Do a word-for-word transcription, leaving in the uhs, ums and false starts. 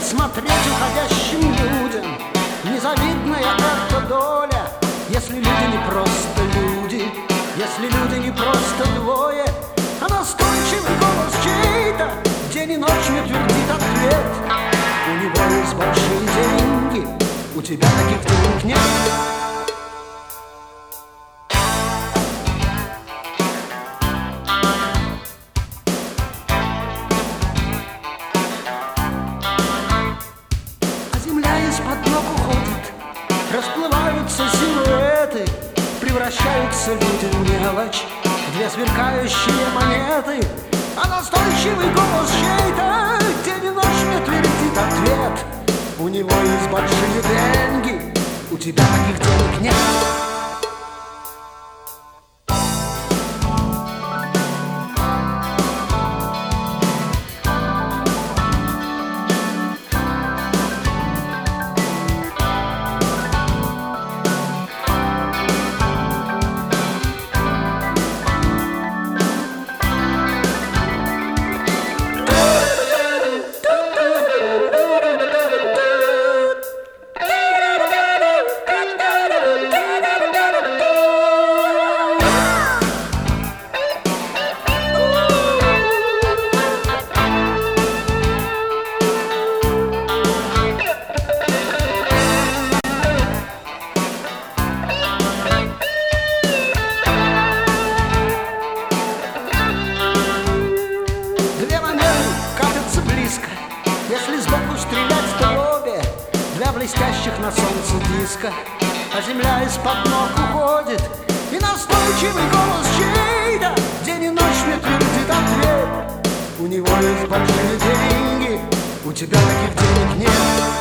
смотреть уходящим людям. Незавидная как-то доля, если люди не просто люди, если люди не просто двое, а настойчивый голос чей-то день и ночь мне твердит ответ. У него есть большие деньги, у тебя таких денег нет. Из-под ног уходит, расплываются силуэты, превращаются люди в мелочь, в две сверкающие монеты. А настойчивый голос чей-то день и ночь мне твердит ответ. У него есть большие деньги, у тебя таких денег нет. Если сбоку стрелять, то в обе, для блестящих на солнце диска. А земля из-под ног уходит, и настойчивый голос чей-то день и ночь мне твердит ответ. У него есть большие деньги, у тебя таких денег нет.